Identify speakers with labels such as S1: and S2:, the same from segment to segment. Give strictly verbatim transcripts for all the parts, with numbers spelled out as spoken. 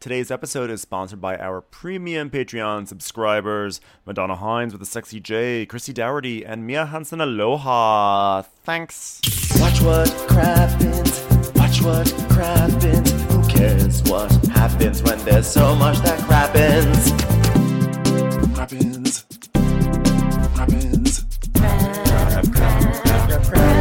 S1: Today's episode is sponsored by our premium Patreon subscribers, Madonna Hines with a sexy J, Chrissy Dougherty, and Mia Hansen. Aloha. Thanks.
S2: Watch what crappens, watch what crappens. Who cares what happens when there's so much that crappens? Crappens, crappens, crap, crap, crap, crap,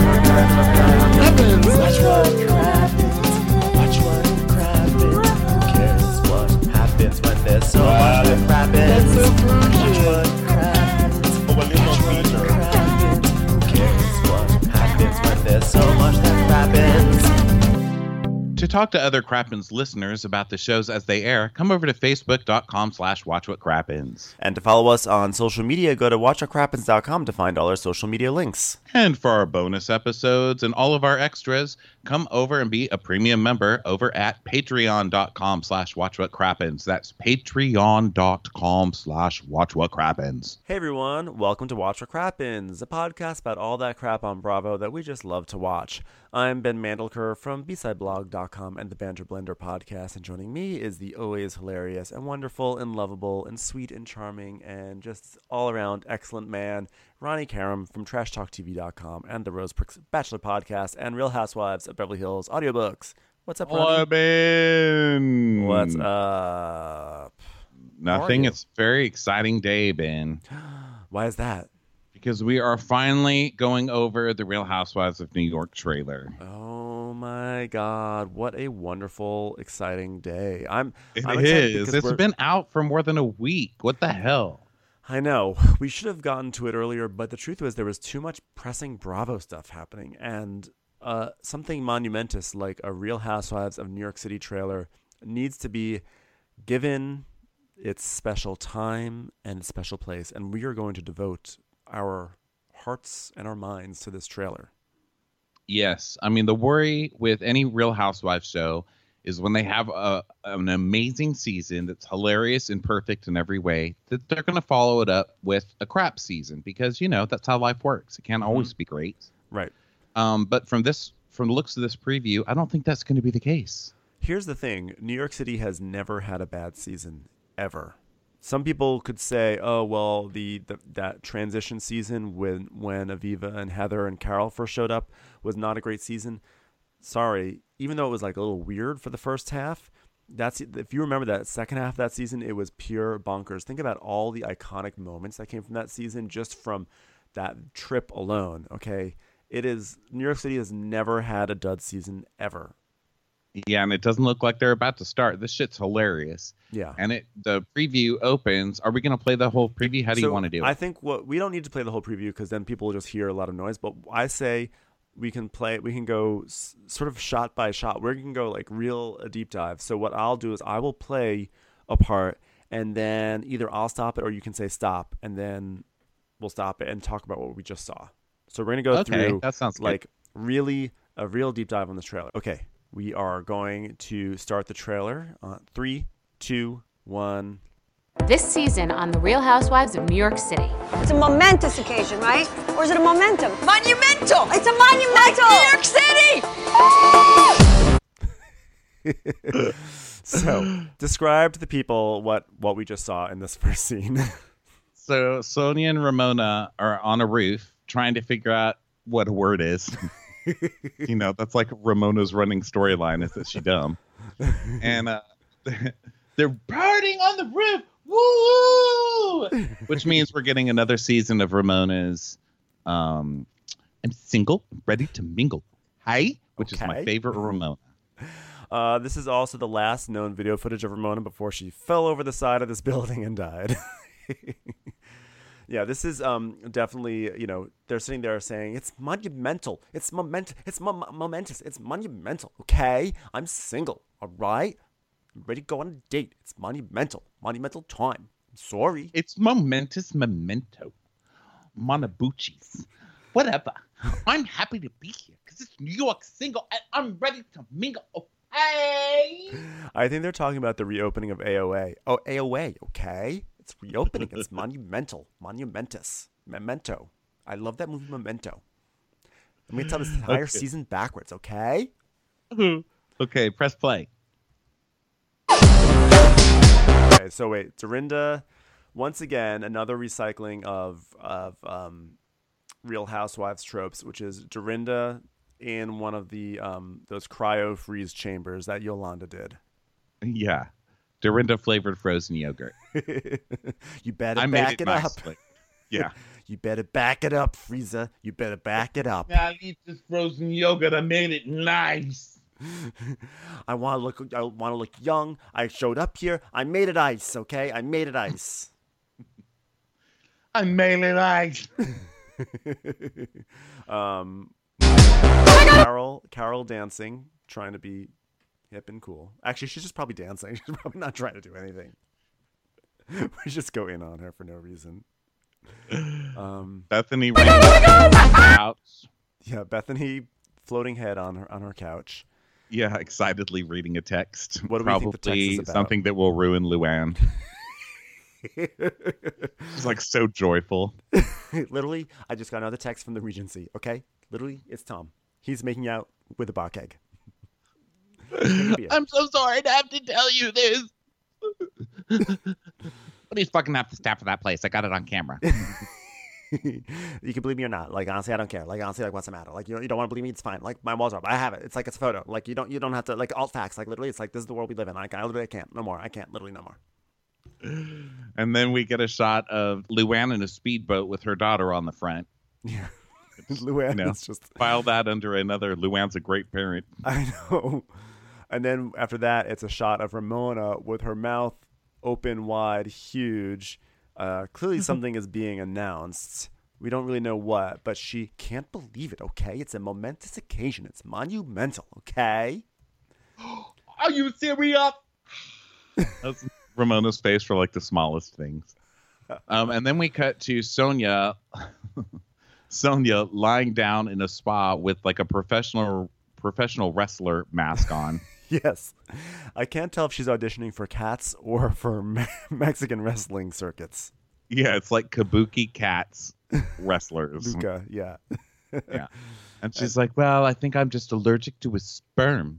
S2: crappens. Watch what crappens, watch what crappens. Who cares what happens when there's so much that crappens? Watch what crappens, watch what crappens. Who cares what happens when there's so much that crappens?
S3: To talk to other Crappens listeners about the shows as they air, come over to facebook.com slash watchwhatcrappens.
S1: And to follow us on social media, go to watch what crappens dot com to find all our social media links.
S3: And for our bonus episodes and all of our extras, come over and be a premium member over at patreon.com slash watchwhatcrappens. That's patreon.com slash watchwhatcrappens.
S1: Hey everyone, welcome to Watch What Crappens, a podcast about all that crap on Bravo that we just love to watch. I'm Ben Mandelker from b side blog dot com and the Banter Blender podcast, and joining me is the always hilarious and wonderful and lovable and sweet and charming and just all-around excellent man, Ronnie Karam from trash talk t v dot com and the Rose Pricks Bachelor podcast and Real Housewives of Beverly Hills audiobooks. What's up, Ronnie?
S3: Hello, Ben.
S1: What's up?
S3: Nothing. It's a very exciting day, Ben.
S1: Why is that?
S3: Because we are finally going over the Real Housewives of New York trailer.
S1: Oh my God! What a wonderful, exciting day! I'm.
S3: It
S1: I'm
S3: is. It's been out for more than a week. What the hell?
S1: I know. We should have gotten to it earlier, but the truth was there was too much pressing Bravo stuff happening, and uh, something monumentous like a Real Housewives of New York City trailer needs to be given its special time and its special place, and we are going to devote our hearts and our minds to this trailer.
S3: Yes. I mean, the worry with any Real Housewives show is when they have a, an amazing season that's hilarious and perfect in every way, that they're going to follow it up with a crap season because, you know, that's how life works. It can't mm-hmm. always be great.
S1: Right.
S3: Um, but from this, from the looks of this preview, I don't think that's going to be the case.
S1: Here's the thing. New York City has never had a bad season, ever. Some people could say, oh, well, the, the that transition season when, when Aviva and Heather and Carol first showed up was not a great season. Sorry, even though it was like a little weird for the first half, that's if you remember that second half of that season, it was pure bonkers. Think about all the iconic moments that came from that season just from that trip alone, okay? It is, New York City has never had a dud season ever.
S3: Yeah, and it doesn't look like they're about to start. This shit's hilarious.
S1: Yeah.
S3: And it the preview opens. Are we going to play the whole preview? How do
S1: so
S3: you want to do it?
S1: I think what we don't need to play the whole preview because then people will just hear a lot of noise. But I say we can play. We can go s- sort of shot by shot. We can go like real a deep dive. So what I'll do is I will play a part, and then either I'll stop it or you can say stop, and then we'll stop it and talk about what we just saw. So we're gonna go
S3: okay,
S1: through
S3: that sounds
S1: like
S3: good.
S1: really a real deep dive on this trailer. Okay. We are going to start the trailer on three, two, one.
S4: This season on The Real Housewives of New York City.
S5: It's a momentous occasion, right? Or is it a momentum?
S6: Monumental!
S5: It's a monumental!
S6: Like New York City!
S1: So, describe to the people what, what we just saw in this first scene.
S3: So, Sonia and Ramona are on a roof trying to figure out what a word is. You know, that's like Ramona's running storyline is that she dumb. And uh, they're partying on the roof. Woo! Which means we're getting another season of Ramona's um, I'm single, ready to mingle. Hi, which
S1: okay.
S3: is my favorite Ramona.
S1: Uh, this is also the last known video footage of Ramona before she fell over the side of this building and died. Yeah, this is um definitely, you know, they're sitting there saying, it's monumental. It's moment. It's mo- momentous. It's monumental. Okay? I'm single. All right? I'm ready to go on a date. It's monumental. Monumental time. I'm sorry.
S3: It's momentous memento. Monabuchis. Whatever. I'm happy to be here because it's New York single and I'm ready to mingle. Okay?
S1: I think they're talking about the reopening of A O A. Oh, A O A. Okay? It's reopening. It's monumental. Monumentous. Memento. I love that movie, Memento. Let me tell this entire
S3: Okay.
S1: season backwards, okay?
S3: Okay, press play.
S1: Okay, so wait, Dorinda, once again, another recycling of of um, Real Housewives tropes, which is Dorinda in one of the um, those cryo freeze chambers that Yolanda did.
S3: Yeah, Dorinda flavored frozen yogurt.
S1: You better
S3: I
S1: back
S3: made it,
S1: it
S3: nicely.
S1: up.
S3: Yeah.
S1: You better back it up, Frieza. You better back it up.
S3: I eat this frozen yogurt. I made it nice.
S1: I want to look. I want to look young. I showed up here. I made it ice. Okay, I made it ice.
S3: I made it nice.
S1: um, Carol, Carol dancing, trying to be hip and cool. Actually, she's just probably dancing. She's probably not trying to do anything. We just go in on her for no reason. Um,
S3: Bethany ran on the couch.
S1: Yeah, Bethany floating head on her on her couch.
S3: Yeah, excitedly reading a text.
S1: What do we
S3: Probably
S1: think the text is about?
S3: Something that will ruin Luann. She's like so joyful.
S1: Literally, I just got another text from the Regency. Okay, literally, it's Tom. He's making out with a bok egg.
S3: I'm so sorry to have to tell you this. Please fucking have the staff of that place. I got it on camera.
S1: You can believe me or not. Like, honestly, I don't care. Like, honestly, like, what's the matter? Like, you, you don't want to believe me? It's fine. Like, my walls are up. I have it. It's like it's a photo. Like, you don't you don't have to, like, alt facts. Like, literally, it's like, this is the world we live in. Like, I literally I can't. No more. I can't. Literally, no more.
S3: And then we get a shot of Luann in a speedboat with her daughter on the front.
S1: Yeah. Luann
S3: You know,
S1: is just...
S3: file that under another Luann's a great parent.
S1: I know. And then after that, it's a shot of Ramona with her mouth open wide, huge. Uh, clearly something is being announced. We don't really know what, but she can't believe it, okay? It's a momentous occasion. It's monumental, okay?
S3: Are you serious? That's Ramona's face for like the smallest things. Um, and then we cut to Sonia, Sonia lying down in a spa with like a professional professional wrestler mask on.
S1: Yes. I can't tell if she's auditioning for Cats or for me- Mexican wrestling circuits.
S3: Yeah, it's like Kabuki Cats wrestlers.
S1: Luca, yeah.
S3: Yeah. And she's like, well, I think I'm just allergic to a sperm.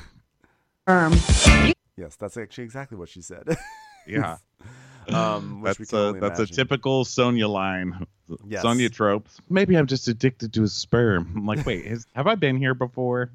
S5: Um.
S1: Yes, that's actually exactly what she said.
S3: Yeah.
S1: um, which we
S3: That's
S1: can
S3: a
S1: only
S3: that's a
S1: imagine.
S3: typical Sonia line.
S1: Yes.
S3: Sonia tropes. Maybe I'm just addicted to a sperm. I'm like, wait, has, have I been here before?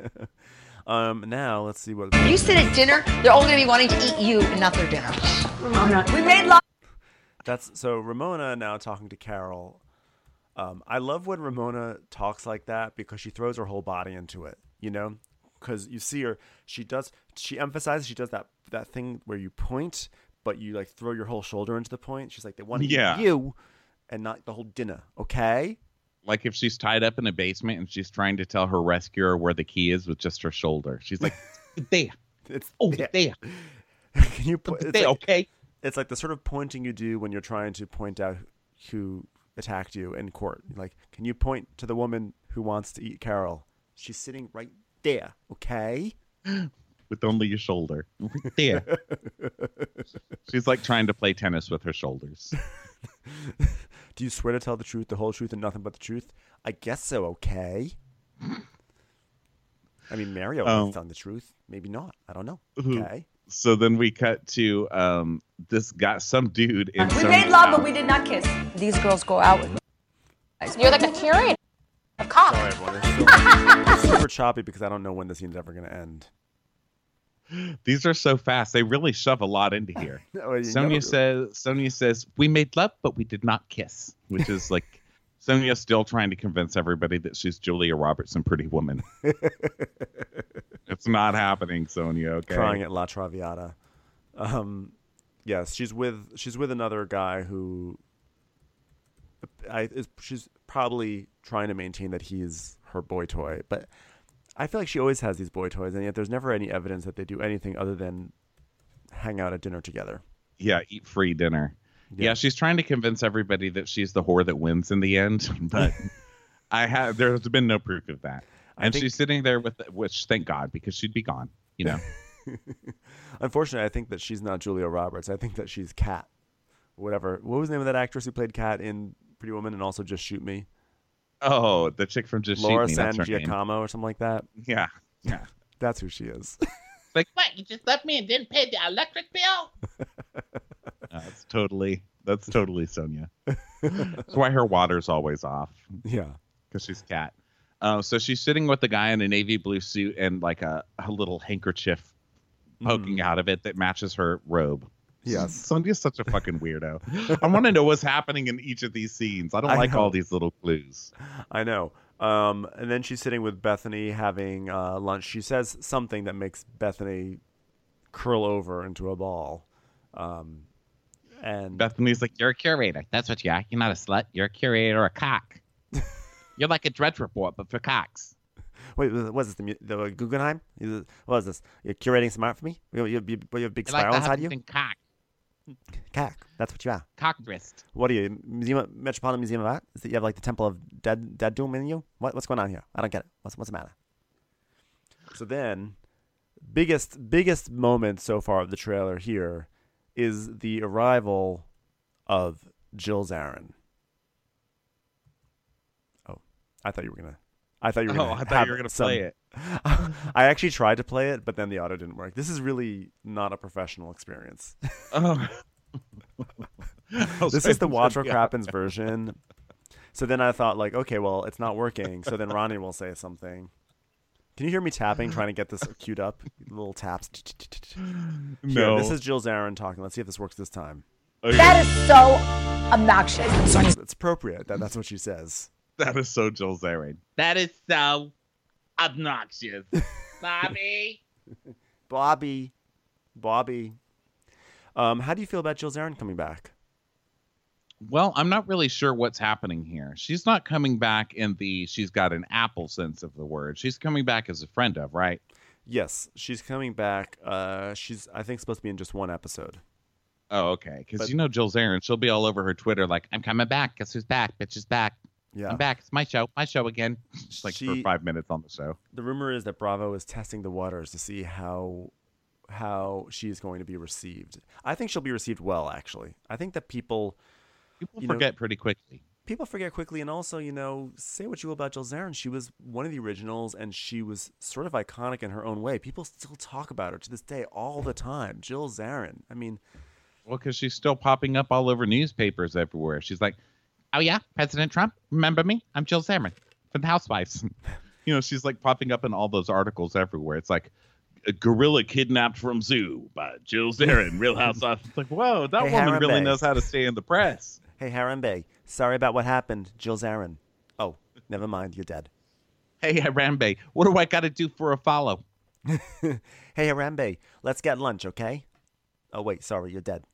S1: Um, now let's see what
S6: You sit at dinner, they're all going to be wanting to eat you and not their dinner.
S5: Ramona, we made love.
S1: that's so Ramona now talking to Carol. Um, I love when Ramona talks like that because she throws her whole body into it, you know, because you see her, she does, she emphasizes, she does that, that thing where you point, but you like throw your whole shoulder into the point. She's like, they want to
S3: Yeah.
S1: eat you and not the whole dinner. Okay.
S3: Like if she's tied up in a basement and she's trying to tell her rescuer where the key is with just her shoulder. She's like, there.
S1: It's
S3: Oh,
S1: yeah.
S3: there.
S1: Can you put, it's
S3: There,
S1: like,
S3: okay.
S1: it's like the sort of pointing you do when you're trying to point out who attacked you in court. Like, can you point to the woman who wants to eat Carol? She's sitting right there, okay?
S3: With only your shoulder. Right there. She's like trying to play tennis with her shoulders.
S1: Do you swear to tell the truth, the whole truth, and nothing but the truth? I guess so, okay? I mean, Mario
S3: Um,
S1: was telling the truth. Maybe not. I don't know.
S3: Mhm.
S1: Okay.
S3: So then we cut to um, this guy, some dude in
S5: We
S3: some
S5: made love, but we did not kiss. These girls go out with me.
S4: You're like a curator of cock.
S1: Sorry, everyone. It's, still, it's super choppy because I don't know when the scene's ever going to end.
S3: These are so fast. They really shove a lot into here.
S1: No, you
S3: Sonia
S1: never-
S3: says, Sonia says, we made love, but we did not kiss, which is like Sonia still trying to convince everybody that she's Julia Roberts in Pretty Woman. It's not happening, Sonia. Okay.
S1: Crying at La Traviata. Um, yes, she's with she's with another guy who I is she's probably trying to maintain that he's her boy toy, but I feel like she always has these boy toys, and yet there's never any evidence that they do anything other than hang out at dinner together.
S3: Yeah, eat free dinner.
S1: Yeah.
S3: Yeah. She's trying to convince everybody that she's the whore that wins in the end, but I have there's been no proof of that.
S1: I
S3: And
S1: think-
S3: she's sitting there with, which thank God, because she'd be gone. You know.
S1: Unfortunately, I think that she's not Julia Roberts. I think that she's Kat. Whatever. What was the name of that actress who played Kat in Pretty Woman and also Just Shoot Me?
S3: Oh, the chick from Just
S1: Laura
S3: Shoot Me.
S1: San
S3: That's her name.
S1: Giacomo or something like that.
S3: Yeah, yeah.
S1: That's who she is.
S3: Like
S7: What, you just left me and didn't pay the electric bill?
S3: That's totally that's totally Sonia. That's why her water's always off.
S1: Yeah.
S3: Because she's cat. Uh, so she's sitting with the guy in a navy blue suit and like a, a little handkerchief poking
S1: Mhm.
S3: out of it that matches her robe.
S1: Yes.
S3: Sonia's such a fucking weirdo. I want to know what's happening in each of these scenes. I don't
S1: I
S3: like
S1: know.
S3: all these little clues.
S1: I know. Um, and then she's sitting with Bethany having uh, lunch. She says something that makes Bethany curl over into a ball. Um, and
S3: Bethany's like, "You're a curator. That's what you are. You're not a slut. You're a curator or a cock. You're like a Drudge Report, but for cocks."
S1: wait, what is this? The, mu- the Guggenheim? Is it- What is this? You're curating some art for me? You, you, you, you have a big
S3: You're like
S1: spiral
S3: the
S1: inside you?
S3: Huffington cock.
S1: Cack. That's what you are.
S3: Cock wrist.
S1: What are you? Museum, of- Metropolitan Museum of Art? Is it you have like the Temple of Dead Dead Doom in you? What, what's going on here? I don't get it. What's what's the matter? So then, biggest biggest moment so far of the trailer here is the arrival of Jill Zarin. Oh, I thought you were gonna. I thought you were
S3: Oh,
S1: gonna.
S3: I thought
S1: have
S3: you were gonna
S1: some-
S3: play it.
S1: I actually tried to play it, but then the audio didn't work. This is really not a professional experience.
S3: Oh.
S1: This is the Watch What Crappens version. So then I thought, like, okay, well, it's not working. So then Ronnie will say something. Can you hear me tapping, trying to get this queued up? Little taps. Here,
S3: No.
S1: this is Jill Zarin talking. Let's see if this works this time.
S5: That is so obnoxious.
S1: It's appropriate that that's what she says.
S3: That is so Jill Zarin. That is so obnoxious. Bobby.
S1: Bobby. Bobby. Um, how do you feel about Jill Zarin coming back?
S3: Well, I'm not really sure what's happening here. She's not coming back in the she's got an apple sense of the word. She's coming back as a friend of, right?
S1: Yes, she's coming back. Uh, she's, I think, supposed to be in just one episode.
S3: Oh, okay. Because
S1: But-
S3: you know Jill Zarin, she'll be all over her Twitter like, "I'm coming back. Guess who's back? Bitch is back.
S1: Yeah.
S3: I'm back. It's my show. My show again." Just like for
S1: She-
S3: five minutes on the show.
S1: The rumor is that Bravo is testing the waters to see how how she's going to be received. I think she'll be received well, actually. I think that people
S3: People
S1: You know-
S3: forget pretty quickly.
S1: people forget quickly, and also, you know, say what you will about Jill Zarin. She was one of the originals, and she was sort of iconic in her own way. People still talk about her to this day all the time. Jill Zarin. I mean,
S3: Well, because she's still popping up all over newspapers everywhere. She's like, "Oh yeah, President Trump, remember me? I'm Jill Zarin from the Housewives." You know, she's like popping up in all those articles everywhere. It's like, "A gorilla kidnapped from zoo by Jill Zarin, Real Housewives." It's like, whoa, that
S1: Hey,
S3: woman really
S1: Harambe.
S3: knows how to stay in the press.
S1: hey, Harambe, sorry about what happened. Jill Zarin. Oh, never mind. You're dead.
S3: Hey, Harambe, what do I got to do for a follow?
S1: Hey, Harambe, let's get lunch, okay? Oh, wait, sorry, you're dead.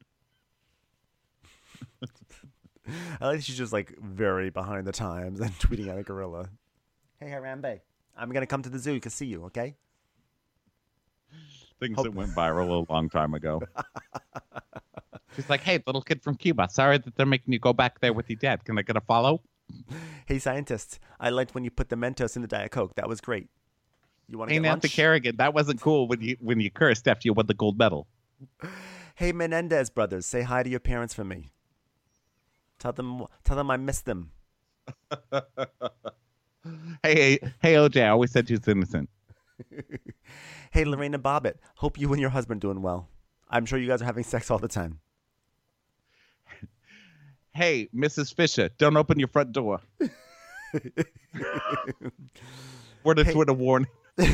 S1: I like she's just like very behind the times and tweeting at a gorilla. Hey, Harambe, I'm going to come to the zoo to see you, okay?
S3: Things
S1: Hope-
S3: that went viral a long time ago. She's like, "Hey, little kid from Cuba, sorry that they're making you go back there with your dad. Can I get a follow?"
S1: Hey, scientists, I liked when you put the Mentos in the Diet Coke. That was great. You want to
S3: Hey,
S1: get
S3: Nancy
S1: lunch?
S3: Kerrigan, that wasn't cool when you when you cursed after you won the gold medal.
S1: Hey, Menendez brothers, say hi to your parents for me. Tell them, tell them I miss them.
S3: Hey, hey, hey, O J, I always said you was innocent.
S1: Hey, Lorena Bobbitt, hope you and your husband doing well. I'm sure you guys are having sex all the time.
S3: Hey, Missus Fisher, don't open your front door. Word of
S1: Hey.
S3: Twitter warning.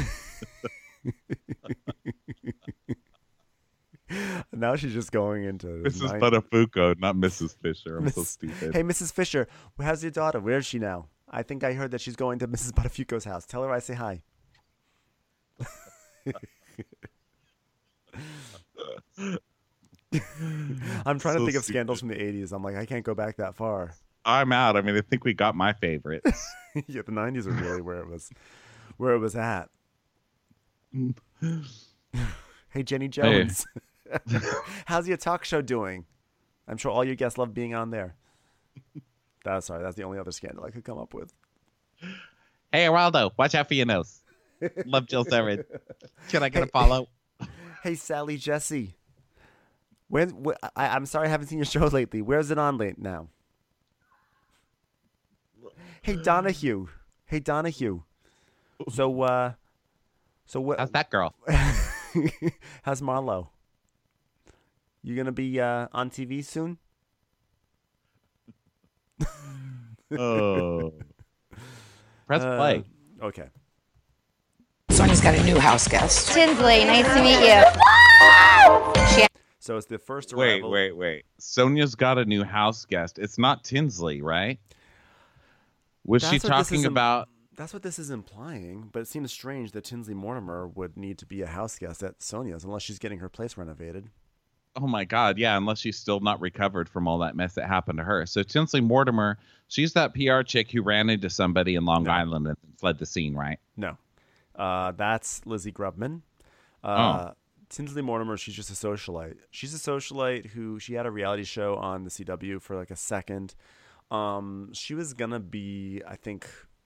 S1: Now she's just going into
S3: Missus
S1: nine-
S3: Buttafuoco, not Missus Fisher. I'm so
S1: Miss-
S3: stupid.
S1: Hey, Missus Fisher, how's your daughter? Where is she now? I think I heard that she's going to Missus Buttafuoco's house. Tell her I say hi. I'm trying to
S3: So
S1: think of
S3: stupid.
S1: scandals from the eighties. I'm like, I can't go back that far.
S3: I'm out. I mean, I think we got my favorites.
S1: Yeah, the nineties are really where it was, where it was at. Hey, Jenny Jones, how's your talk show doing? I'm sure all your guests love being on there. That's sorry, that's the only other scandal I could come up with.
S3: Hey, Geraldo, watch out for your nose. Love Jill Zarin. Can I get a follow?
S1: Hey, Sally Jesse. When wh- I, I'm sorry I haven't seen your show lately. Where's it on late now? Hey, Donahue. Hey, Donahue. So, uh, so what?
S3: How's that girl?
S1: How's Marlo? You gonna be uh, on T V soon?
S3: Oh. Press
S1: Uh,
S3: play.
S1: Okay.
S6: Sonya's got a new house guest.
S7: Tinsley, nice to meet you. She
S1: So it's the first
S3: Wait,
S1: arrival.
S3: wait, wait. Sonia's got a new house guest. It's not Tinsley, right? Was
S1: That's
S3: she
S1: what this
S3: talking
S1: is im-
S3: about?
S1: That's what this is implying, but it seems strange that Tinsley Mortimer would need to be a house guest at Sonia's unless she's getting her place renovated.
S3: Oh my God, yeah, unless she's still not recovered from all that mess that happened to her. So Tinsley Mortimer, she's that P R chick who ran into somebody in Long
S1: No.
S3: Island and fled the scene, right?
S1: No. Uh, that's Lizzie Grubman. Uh, Tinsley Mortimer, she's just a socialite. She's a socialite who, she had a reality show on the C W for like a second. Um, she was going to be, I think,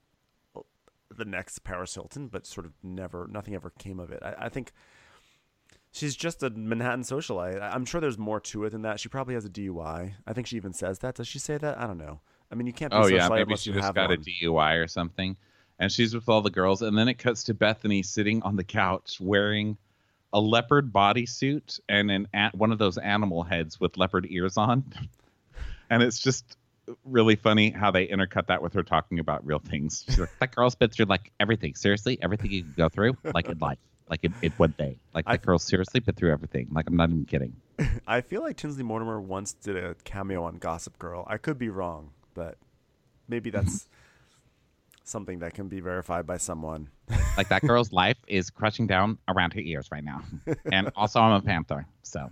S1: the next Paris Hilton, but sort of never, nothing ever came of it. I, I think she's just a Manhattan socialite. I, I'm sure there's more to it than that. She probably has a D U I. I think she even says that. Does she say that? I don't know. I mean, you can't be
S3: Oh
S1: socialite
S3: yeah, maybe
S1: unless
S3: she
S1: you
S3: just
S1: have
S3: got a
S1: one.
S3: D U I or something. And she's with all the girls, and then it cuts to Bethany sitting on the couch wearing a leopard bodysuit and an a- one of those animal heads with leopard ears on. And it's just really funny how they intercut that with her talking about real things. She's like, that girl's been through like everything. Seriously, everything you can go through, like in life, like in, in one day. Like
S1: I-
S3: that girl's seriously been through everything. Like I'm not even kidding.
S1: I feel like Tinsley Mortimer once did a cameo on Gossip Girl. I could be wrong, but maybe that's something that can be verified by someone.
S3: Like that girl's life is crushing down around her ears right now. And also I'm a panther, so.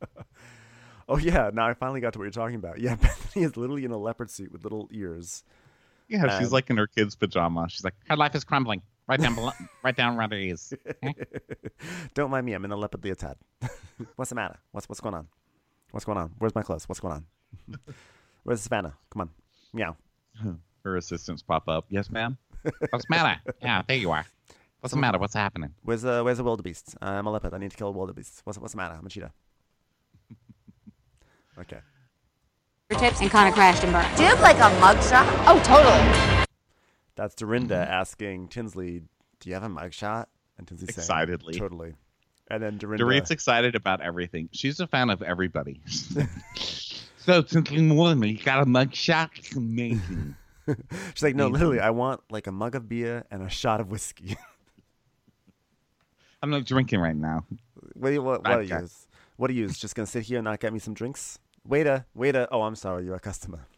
S1: Oh yeah, now I finally got to what you're talking about. Yeah, Bethany is literally in a leopard suit with little ears.
S3: Yeah, she's
S1: Um,
S3: like in her kid's pajama. She's like, her life is crumbling right down, below, right down around her ears.
S1: Don't mind me, I'm in a leopard leotard. What's the matter? What's what's going on? What's going on? Where's my clothes? What's going on? Where's Savannah? Come on. Meow.
S3: Her assistants pop up. Yes, ma'am. What's the matter? Yeah, there you are. What's the matter? What's happening?
S1: Where's the where's the wildebeest? Uh, I'm a leopard. I need to kill a wildebeest. What's what's the matter? I'm a cheetah. Okay.
S4: Tips and kind of crashed and burned.
S5: Do you have like a mugshot?
S6: Oh, totally.
S1: That's Dorinda asking Tinsley, "Do you have a mugshot?" And Tinsley saying,
S3: Excitedly.
S1: "Totally." And then Dorinda,
S3: Dorit's excited about everything. She's a fan of everybody. So, Tinsley Mortimer, you got a mugshot? It's amazing.
S1: she's like, "No, literally, I want like a mug of beer and a shot of whiskey."
S3: I'm not drinking right now.
S1: what do you what, what do you
S3: Vodka.
S1: use? What do you use? Just gonna sit here and not get me some drinks? Waiter, waiter. Oh, I'm sorry, you're a customer.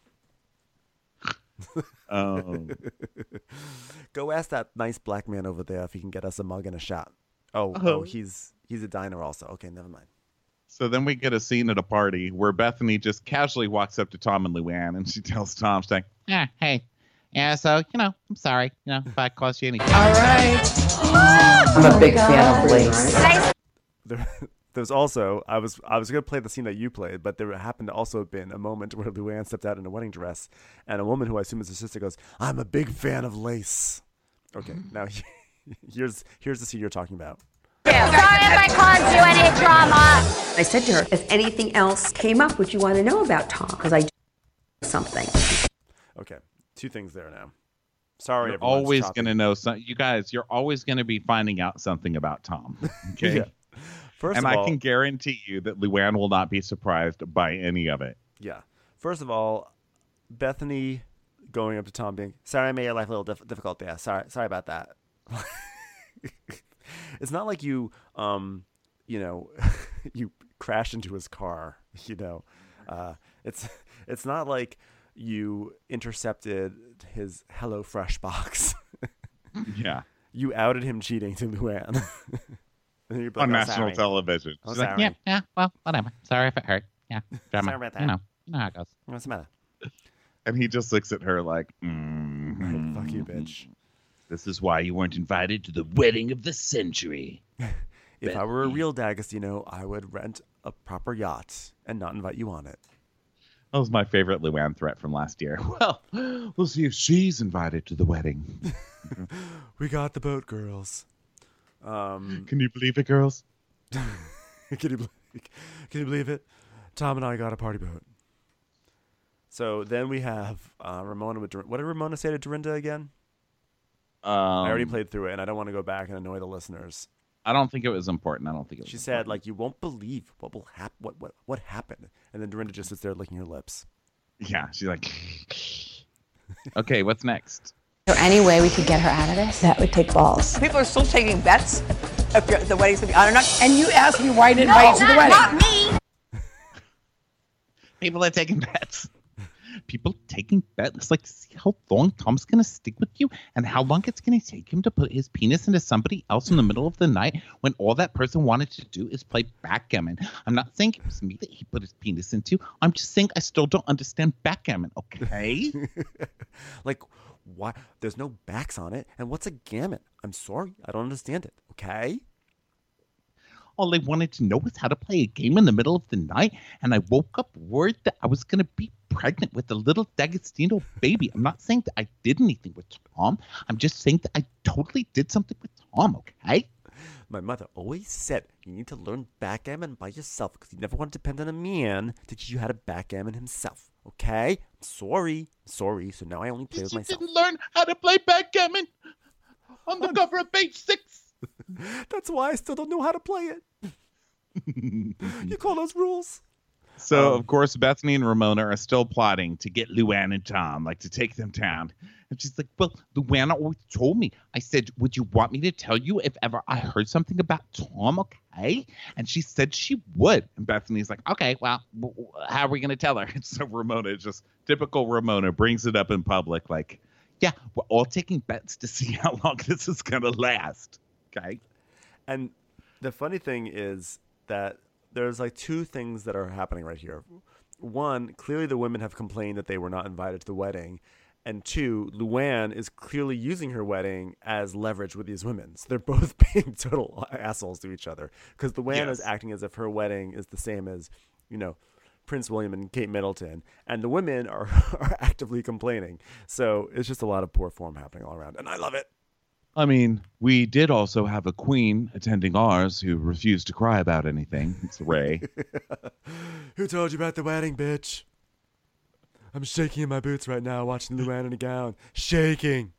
S3: Oh.
S1: Go ask that nice black man over there if he can get us a mug and a shot. Oh, oh,
S3: Oh.
S1: he's he's a diner also. Okay, never mind.
S3: So then we get a scene at a party where Bethany just casually walks up to Tom and Luann, and she tells Tom, she's like, yeah, hey. Yeah, so, you know, I'm sorry, you know, if I cost you anything.
S6: All right.
S5: I'm a big fan of lace.
S1: There, there's also I was I was gonna play the scene that you played, but there happened to also have been a moment where Luann stepped out in a wedding dress, and a woman who I assume is her sister goes, "I'm a big fan of lace." Okay, now here's here's the scene you're talking about.
S7: Sorry if I caused you any drama.
S8: I said to her, if anything else came up, would you want to know about Tom? Because I do something.
S1: Okay, two things there now. Sorry,
S3: You're
S1: everyone's
S3: always
S1: choppy.
S3: going to know some. You guys, you're always going to be finding out something about Tom. Okay.
S1: Yeah. First
S3: And
S1: of
S3: I
S1: all,
S3: can guarantee you that Luann will not be surprised by any of it.
S1: yeah. First of all, Bethany going up to Tom being, "Sorry, I made your life a little diff- difficult there. Sorry, sorry about that." It's not like you, um, you know, you crashed into his car. You know, uh, it's it's not like you intercepted his HelloFresh box.
S3: Yeah.
S1: You outed him cheating to Luann. And you'd be like,
S3: On
S1: "Oh,
S3: national
S1: sorry.
S3: television.
S1: Oh,
S3: She's like,
S1: sorry.
S3: yeah, yeah, well, whatever. Sorry if it hurt. Yeah. Drama.
S1: Sorry about that.
S3: You know, you know how it goes.
S1: What's the matter?
S3: And he just looks at her like, mm,
S1: Fuck you, bitch.
S3: this is why you weren't invited to the wedding of the century.
S1: If I were a real D'Agostino, I would rent a proper yacht and not invite you on it.
S3: That was my favorite Luann threat from last year. Well, we'll see if she's invited to the wedding.
S1: We got the boat, girls. Um,
S3: Can you believe it, girls?
S1: can you believe, can you believe it? Tom and I got a party boat. So then we have uh, Ramona with Dor- what did Ramona say to Dorinda again?
S3: Um,
S1: I already played through it, and I don't want to go back and annoy the listeners.
S3: I don't think it was important. I don't think it was
S1: She
S3: important.
S1: said, like, you won't believe what will happen. What, what what happened? And then Dorinda just sits there licking her lips.
S3: Yeah, she's like, okay, what's next?
S4: Is there any way we could get her out of this?
S5: That would take balls.
S6: People are still taking bets if you're- the wedding's gonna be on or not.
S5: And you asked me why I didn't invite you to the wedding.
S6: Not me.
S3: People are taking bets. People taking bets, like, to see how long Tom's going to stick with you and how long it's going to take him to put his penis into somebody else in the middle of the night when all that person wanted to do is play backgammon. I'm not saying it was me that he put his penis into. I'm just saying I still don't understand backgammon, okay?
S1: Like, why? There's no backs on it. And what's a gammon? I'm sorry. I don't understand it. Okay?
S3: All I wanted to know was how to play a game in the middle of the night, and I woke up worried that I was going to be pregnant with a little D'Agostino baby. I'm not saying that I did anything with Tom. I'm just saying that I totally did something with Tom, okay?
S1: My mother always said you need to learn backgammon by yourself because you never want to depend on a man to teach you how to backgammon himself. Okay? I'm sorry. I'm sorry. So now I only play with
S3: You
S1: myself.
S3: didn't learn how to play backgammon on the cover of page six.
S1: That's why I still don't know how to play it. You call those rules?
S3: So,
S1: Um,
S3: of course, Bethany and Ramona are still plotting to get Luann and Tom, like, to take them down. And she's like, well, Luann always told me. I said, would you want me to tell you if ever I heard something about Tom, okay? And she said she would. And Bethany's like, okay, well, w- w- how are we going to tell her? And so Ramona, just typical Ramona, brings it up in public, like, yeah, we're all taking bets to see how long this is going to last, okay?
S1: And the funny thing is that there's like two things that are happening right here. One, clearly the women have complained that they were not invited to the wedding. And two, Luann is clearly using her wedding as leverage with these women. So they're both being total assholes to each other. Because Luann
S3: Yes.
S1: is acting as if her wedding is the same as, you know, Prince William and Kate Middleton. And the women are, are actively complaining. So it's just a lot of poor form happening all around. And I love it.
S3: I mean, we did also have a queen attending ours who refused to cry about anything. It's Ray.
S1: Who told you about the wedding, bitch? I'm shaking in my boots right now watching Luann in a gown. Shaking.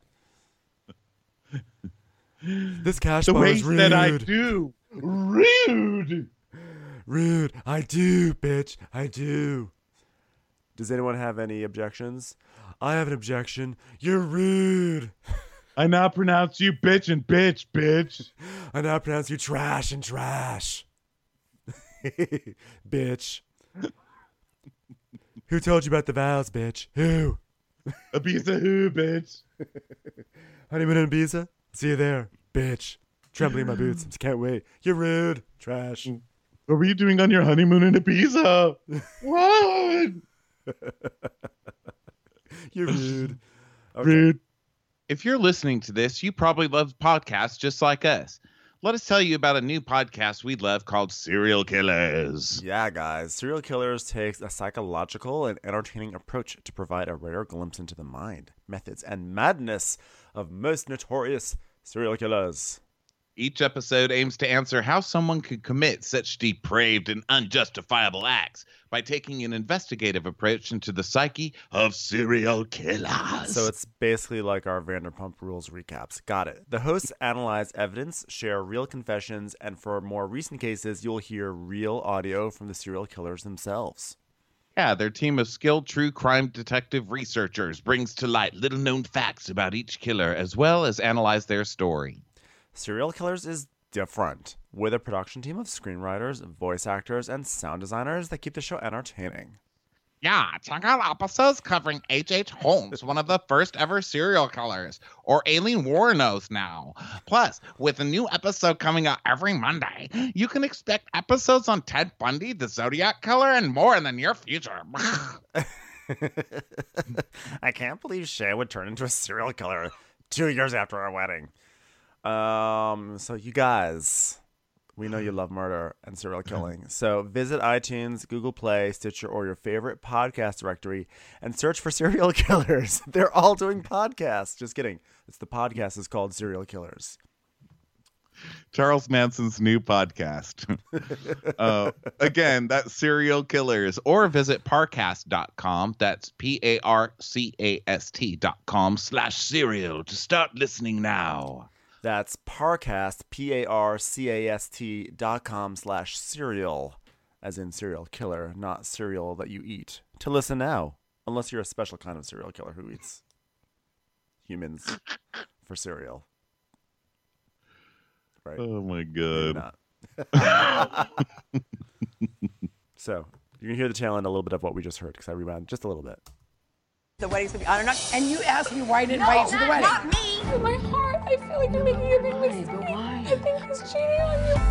S1: This cash
S3: The
S1: bar
S3: way
S1: is rude.
S3: that I do. Rude.
S1: Rude. I do, bitch. I do. Does anyone have any objections? I have an objection. You're rude.
S3: I now pronounce you bitch and bitch, bitch.
S1: I now pronounce you trash and trash. Bitch. Who told you about the vows, bitch? Who?
S3: Ibiza who, bitch?
S1: Honeymoon in Ibiza? See you there, bitch. Trembling in my boots. Just can't wait. You're rude. Trash.
S3: What were you doing on your honeymoon in Ibiza? What?
S1: You're rude. Okay.
S3: Rude. If you're listening to this, you probably love podcasts just like us. Let us tell you about a new podcast we love called Serial Killers.
S1: Yeah, guys. Serial Killers takes a psychological and entertaining approach to provide a rare glimpse into the mind, methods, and madness of most notorious serial killers.
S3: Each episode aims to answer how someone could commit such depraved and unjustifiable acts by taking an investigative approach into the psyche of serial killers.
S1: So it's basically like our Vanderpump Rules recaps. Got it. The hosts analyze evidence, share real confessions, and for more recent cases, you'll hear real audio from the serial killers themselves.
S3: Yeah, their team of skilled true crime detective researchers brings to light little-known facts about each killer as well as analyze their story.
S1: Serial Killers is different, with a production team of screenwriters, voice actors, and sound designers that keep the show entertaining.
S3: Yeah, check out episodes covering H H. Holmes, one of the first ever serial killers, or Aileen Wuornos now. Plus, with a new episode coming out every Monday, you can expect episodes on Ted Bundy, the Zodiac Killer, and more in the near future.
S1: I can't believe Shay would turn into a serial killer two years after our wedding. Um, so you guys, we know you love murder and serial killing. So visit iTunes, Google Play, Stitcher, or your favorite podcast directory and search for Serial Killers. They're all doing podcasts. Just kidding. It's the podcast is called Serial Killers.
S3: Charles Manson's new podcast. uh, again, that's Serial Killers. Or visit parcast dot com. That's P A R C A S T dot com slash serial to start listening now.
S1: That's Parcast, P A R C A S T dot com slash serial, as in serial killer, not cereal that you eat. To listen now, unless you're a special kind of serial killer who eats humans for cereal. Right?
S3: Oh my
S1: Maybe
S3: god.
S1: not. So, you can hear the tail end a little bit of what we just heard because I rewound just a little bit.
S5: The wedding's gonna be on or not. And you asked me why I didn't invite you to the wedding.
S6: Not me.
S9: In my heart, I feel like you're making a big mistake. I think he's cheating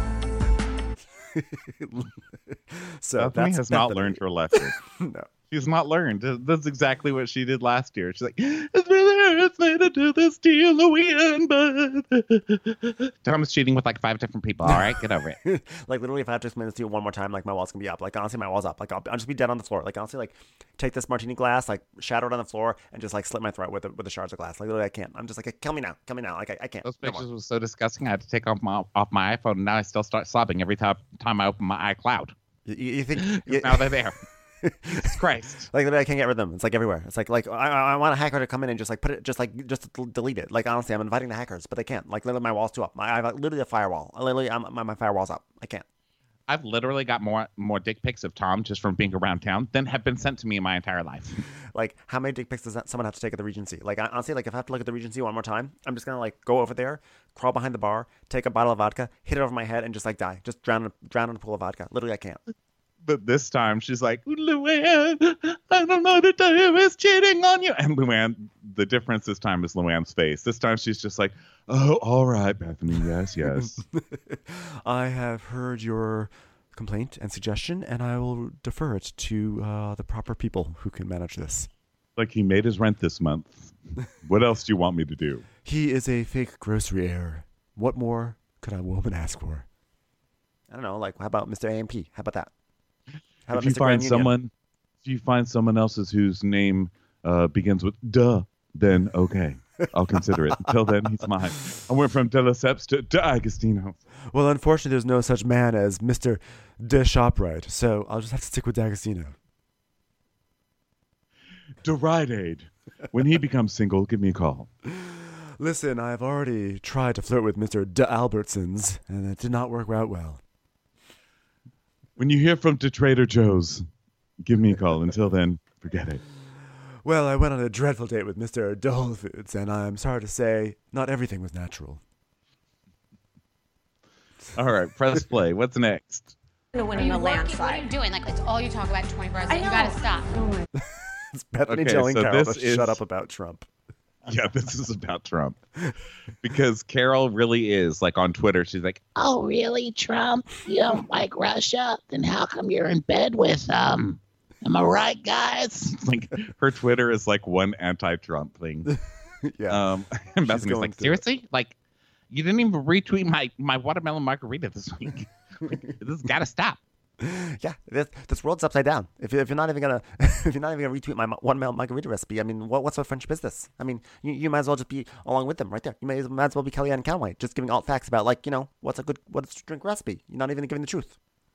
S9: on you.
S1: So
S3: Bethany
S1: that's
S3: has not
S1: Bethany.
S3: learned her lesson.
S1: No.
S3: She's not learned. That's exactly what she did last year. She's like, it's really hurts me to do this to you, Louis, but Tom's cheating with like five different people. All right, get over it.
S1: Like literally, if I have to explain this to you one more time, like my wall's gonna be up. Like honestly, my wall's up. Like I'll, I'll just be dead on the floor. Like honestly, like take this martini glass, like shatter it on the floor, and just like slit my throat with the, with the shards of glass. Like literally, I can't. I'm just like, kill me now, kill me now. Like I, I can't.
S3: Those
S1: No more.
S3: pictures were so disgusting. I had to take off my off my iPhone, and now I still start sobbing every time time I open my iCloud.
S1: You, you think? You,
S3: Now they're there. Jesus Christ.
S1: Like literally, I can't get rid of them. It's like everywhere. It's like like I, I want a hacker to come in and just like put it, just like just del- delete it. Like honestly, I'm inviting the hackers, but they can't. Like literally, my wall's too up. My, I have literally a firewall. Literally, I'm, my my firewall's up. I can't.
S3: I've literally got more more dick pics of Tom just from being around town than have been sent to me in my entire life.
S1: Like, how many dick pics does that someone have to take at the Regency? Like, I, honestly, like if I have to look at the Regency one more time, I'm just gonna like go over there, crawl behind the bar, take a bottle of vodka, hit it over my head, and just like die, just drown in- drown in a pool of vodka. Literally, I can't.
S3: But this time she's like, Luann, I don't know that I was cheating on you. And Luann, the difference this time is Luann's face. This time she's just like, oh, all right, Bethany, yes, yes.
S1: I have heard your complaint and suggestion, and I will defer it to uh, the proper people who can manage this.
S3: Like he made his rent this month. What else do you want me to do?
S1: He is a fake grocery heir. What more could a woman ask for? I don't know. Like, how about Mister A M P? How about that? How about
S3: If you
S1: Mister
S3: find
S1: Grand Union?
S3: someone, if you find someone else's whose name uh, begins with duh, then okay, I'll consider it. Until then, he's mine. I went from De Lesseps to De Agostino.
S1: Well, unfortunately, there's no such man as Mister De Shoprite, so I'll just have to stick with D'Agostino.
S3: De Rite Aid. When he becomes single, give me a call.
S1: Listen, I've already tried to flirt with Mister De Albertsons, and it did not work out well.
S3: When you hear from De Trader Joe's, give me a call. Until then, forget it.
S1: Well, I went on a dreadful date with Mister De Whole Foods, and I'm sorry to say, not everything was natural.
S3: All right, press play. What's next?
S6: To win in
S4: You
S6: a
S4: work- What are
S6: landslide.
S4: you doing? Like, it's all you talk about twenty-four hours a
S6: I
S4: day. You
S6: know.
S4: gotta stop.
S1: It's Bethany
S3: Okay,
S1: telling
S3: so
S1: Carol
S3: this
S1: to
S3: is-
S1: shut up about Trump.
S3: Yeah, this is about Trump. Because Carol really is, like on Twitter, she's like,
S10: Oh, really, Trump? You don't like Russia? Then how come you're in bed with them? Am I right, guys?
S3: like her Twitter is like one anti-Trump thing.
S1: Yeah.
S3: Um, and
S1: She's
S3: Bethany's
S1: going
S3: like,
S1: through
S3: seriously? Like, you didn't even retweet my, my watermelon margarita this week. This has got to stop.
S1: Yeah, this, this world's upside down. If, you- if you're not even gonna, if you're not even gonna retweet my one male margarita recipe, I mean, what, what's our French business? I mean, you, you might as well just be along with them right there. You may, as- might as well be Kellyanne Conway, just giving alt facts about like, you know, what's a good, what's a drink recipe. You're not even giving the truth.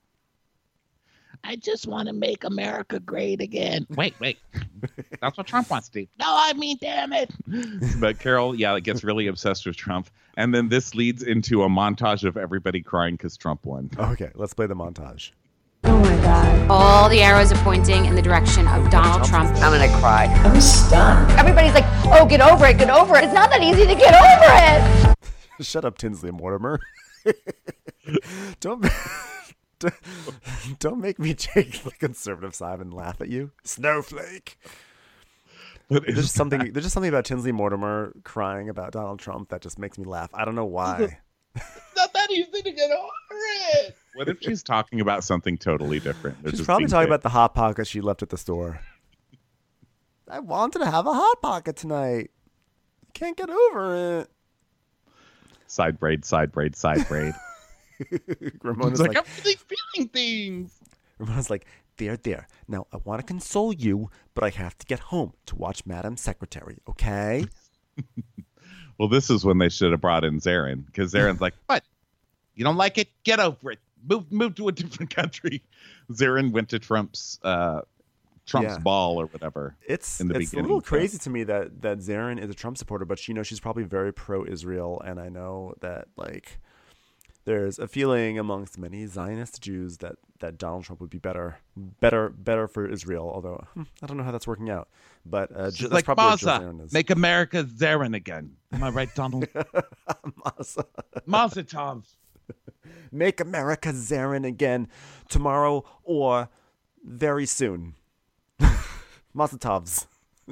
S10: I just want to make America great again.
S3: Wait, wait. That's what Trump wants to do.
S10: No, I mean, damn it.
S3: But Carol, yeah, gets really obsessed with Trump. And then this leads into a montage of everybody crying because Trump won.
S1: Okay, let's play the montage.
S5: Oh my God.
S4: All the arrows are pointing in the direction of Donald Trump.
S6: I'm gonna cry.
S5: I'm stunned.
S6: Everybody's like, oh, get over it, get over it. It's not that easy to get over it.
S1: Shut up, Tinsley Mortimer. don't, don't don't make me take the conservative side and laugh at you, snowflake.
S3: But
S1: There's
S3: it's
S1: just something. There's just something about Tinsley Mortimer crying about Donald Trump that just makes me laugh. I don't know why.
S10: Not that easy to get over it.
S3: What if she's talking about something totally different? They're
S1: She's
S3: just
S1: probably
S3: being
S1: talking
S3: fake.
S1: about the hot pocket she left at the store. I wanted to have a hot pocket tonight. Can't get over it.
S3: Side braid, side braid, side braid.
S1: Ramona's
S3: It's
S1: like,
S3: like, I'm really feeling things.
S1: Ramona's like, there, there. Now I want to console you, but I have to get home to watch Madam Secretary. Okay?
S3: Well, this is when they should have brought in Zarin, because Zarin's like, what? You don't like it? Get over it. Move, move to a different country. Zarin went to Trump's uh, Trump's
S1: Yeah.
S3: ball or whatever.
S1: It's
S3: in the
S1: it's a
S3: beginning,
S1: little
S3: so.
S1: crazy to me that that Zarin is a Trump supporter, but you know she's probably very pro-Israel, and I know that like there's a feeling amongst many Zionist Jews that, that Donald Trump would be better better better for Israel. Although hmm, I don't know how that's working out, but uh,
S3: It's
S1: ju- that's
S3: like
S1: probably what Joe
S3: Maza,
S1: Zarin is.
S3: make America Zarin again. Am I right, Donald?
S1: Maza.
S3: Maza Tov.
S1: Make America Zarin again tomorrow or very soon. Mazel tovs.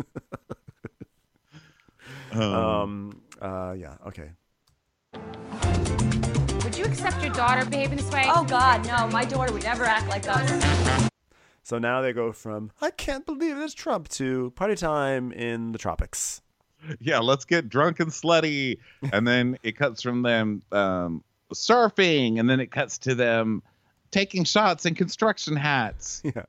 S3: Um,
S1: um. Uh. Yeah. Okay.
S4: Would you accept your daughter behaving this way?
S9: Oh, God, no. My daughter would never act like us.
S1: So now they go from I can't believe it's Trump to party time in the tropics.
S3: yeah, let's get drunk and slutty. And then it cuts from them um, surfing, and then it cuts to them taking shots in construction hats.
S1: Yeah.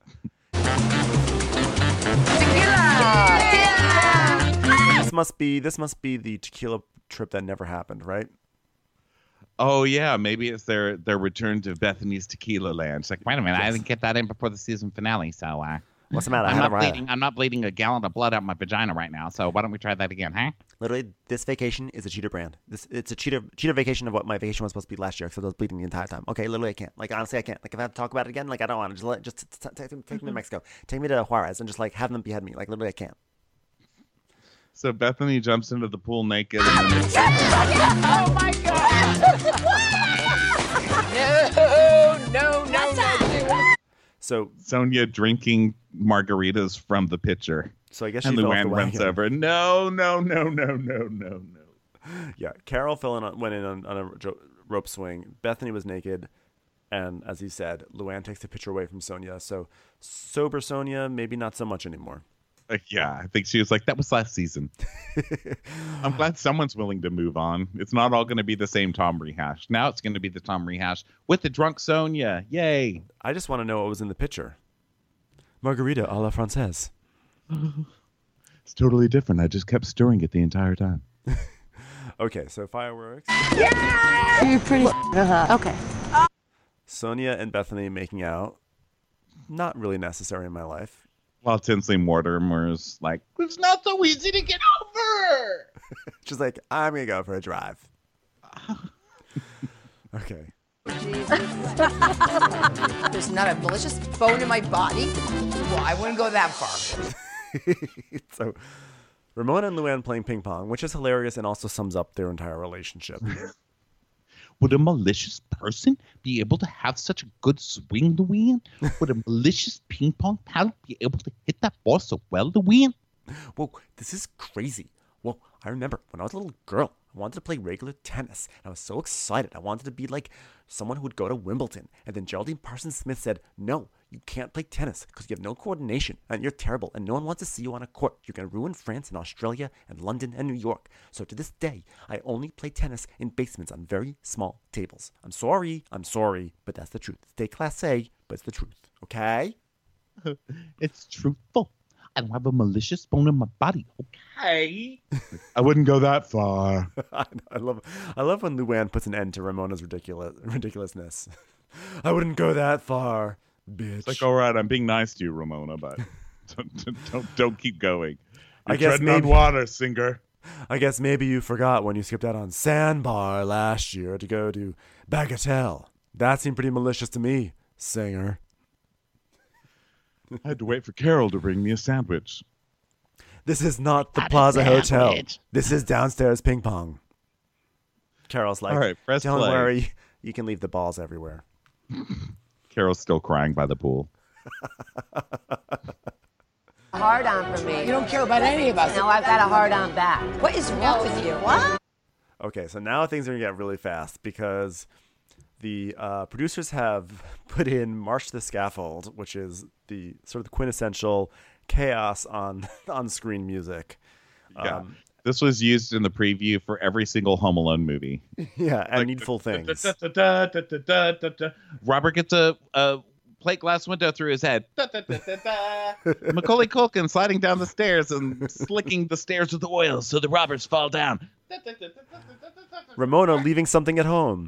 S1: This must be this must be the tequila trip that never happened, right?
S3: Oh yeah, maybe it's their their return to Bethany's Tequila Land. It's like, wait a minute, I didn't get that in before the season finale, so uh,
S1: What's the matter? I
S3: I'm
S1: had
S3: not
S1: a riot.
S3: bleeding. I'm not bleeding a gallon of blood out my vagina right now. So why don't we try that again, huh?
S1: Literally, this vacation is a cheater brand. This it's a cheater cheater vacation of what my vacation was supposed to be last year. Because I was bleeding the entire time. Okay, literally, I can't. Like honestly, I can't. Like if I have to talk about it again, like I don't want to. Just let just t- t- t- take me to Mexico. Take me to Juarez and just like have them behead me. Like literally, I can't.
S3: So Bethany jumps into the pool naked. And then
S5: Oh my God! no, no, no, no.
S1: So
S3: Sonia drinking margaritas from the pitcher.
S1: so I guess she
S3: And
S1: fell off the
S3: Luann runs
S1: wagon.
S3: over. No, no, no, no, no, no, no.
S1: Yeah, Carol fell in on, went in on, on a jo- rope swing. Bethany was naked, and as he said, Luann takes the picture away from Sonia. So sober Sonia, maybe not so much anymore.
S3: Uh, yeah, I think she was like, that was last season. I'm glad someone's willing to move on. It's not all going to be the same Tom rehash. Now it's going to be the Tom rehash with the drunk Sonia. Yay.
S1: I just want to know what was in the picture. Margarita a la Francaise.
S3: It's totally different. I just kept stirring it the entire time.
S1: Okay, so fireworks.
S6: You're pretty uh-huh. Okay.
S1: Sonia and Bethany making out. Not really necessary in my life.
S3: While Tinsley Mortimer's like, it's not so easy to get over.
S1: She's like, I'm going to go for a drive. Okay.
S5: There's not a malicious bone in my body. Well, I wouldn't go that far.
S1: So Ramona and Luann playing ping pong, which is hilarious and also sums up their entire relationship.
S3: Would a malicious person be able to have such a good swing, Luann? Would a malicious ping pong paddle be able to hit that ball so well, Luann?
S1: Whoa, this is crazy. Whoa, I remember when I was a little girl, I wanted to play regular tennis. And I was so excited. I wanted to be like someone who would go to Wimbledon. And then Geraldine Parsons Smith said, no, you can't play tennis because you have no coordination and you're terrible and no one wants to see you on a court. You're going to ruin France and Australia and London and New York. So to this day, I only play tennis in basements on very small tables. I'm sorry, I'm sorry, but that's the truth. Stay classé, but it's the truth, okay?
S3: It's truthful. I don't have a malicious bone in my body, okay? I wouldn't go that far.
S1: I I love, I love when Luann puts an end to Ramona's ridiculous ridiculousness. I wouldn't go that far, bitch.
S3: It's like, all right, I'm being nice to you, Ramona, but don't don't, don't keep going. You're
S1: I guess
S3: treading
S1: maybe-
S3: on water, Singer.
S1: I guess maybe you forgot when you skipped out on Sandbar last year to go to Bagatelle. That seemed pretty malicious to me, singer.
S3: I had to wait for Carol to bring me a sandwich.
S1: This is not the
S10: Not a
S1: Plaza Hotel.
S10: sandwich.
S1: This is downstairs ping pong. Carol's like,
S3: All right, press
S1: don't
S3: play.
S1: worry, you can leave the balls everywhere.
S3: Carol's still crying by the pool.
S6: Hard on for me.
S5: You don't care about any of us.
S6: Now I've got a hard on back.
S5: What is wrong with you?
S6: What?
S1: Okay, so now things are going to get really fast because the uh, producers have put in March to the Scaffold, which is the sort of the quintessential chaos on on-screen music.
S3: Yeah.
S1: Um,
S3: This was used in the preview for every single Home Alone movie.
S1: yeah, and
S3: Like,
S1: Needful Things.
S3: Robert gets a, a plate glass window through his head. Macaulay Culkin sliding down the stairs and slicking the stairs with oil so the robbers fall down.
S1: Ramona leaving something at home.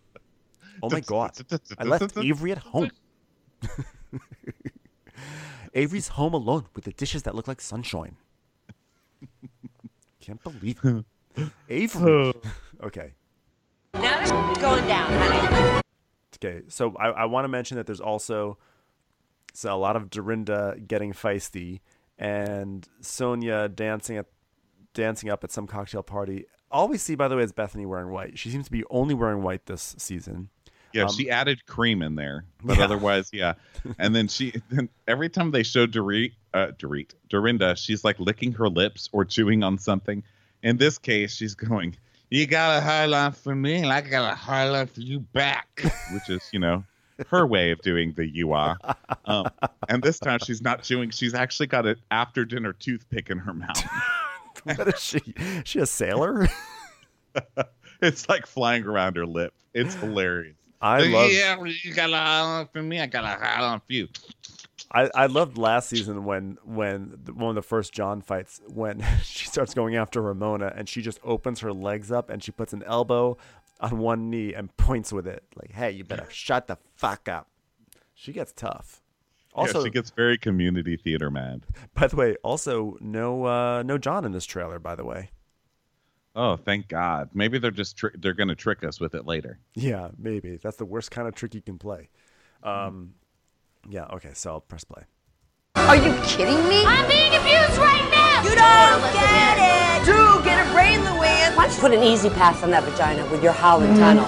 S1: Oh my god. I left Avery at home. Avery's home alone with the dishes that look like sunshine. Can't believe it. Avery. Okay.
S11: Now it's going down, honey.
S1: Okay, so I, I want to mention that there's also so a lot of Dorinda getting feisty and Sonia dancing at dancing up at some cocktail party. All we see, by the way, is Bethany wearing white. She seems to be only wearing white this season.
S3: Yeah,
S1: Um,
S3: she added cream in there, but
S1: Yeah.
S3: otherwise, yeah. And then she, then every time they show Dorit, uh, Dorit, Dorinda, she's like licking her lips or chewing on something. In this case, she's going, "You got a highlight for me, and I got a highlight for you back," which is, you know, her way of doing the you are. Um, and this time, she's not chewing; she's actually got an after dinner toothpick in her mouth.
S1: What is she? Is she a sailor?
S3: It's like flying around her lip. It's hilarious.
S1: I love.
S3: Yeah, you got a highlight for me. I got a highlight for you.
S1: I, I loved last season when when the, one of the first John fights when she starts going after Ramona and she just opens her legs up and she puts an elbow on one knee and points with it like, "Hey, you better shut the fuck up." She gets tough. Also,
S3: yeah, she gets very community theater mad.
S1: by the way, also no uh, no John in this trailer. By the way,
S3: Oh, thank God. Maybe they're just tri- they're going to trick us with it later.
S1: yeah, maybe that's the worst kind of trick you can play. Um, yeah, okay, so I'll press play.
S6: Are you kidding me?
S7: I'm being abused right now.
S5: You don't get it. Dude, get a brain, Luann.
S11: Why don't you put an easy pass on that vagina with your Howland tunnel?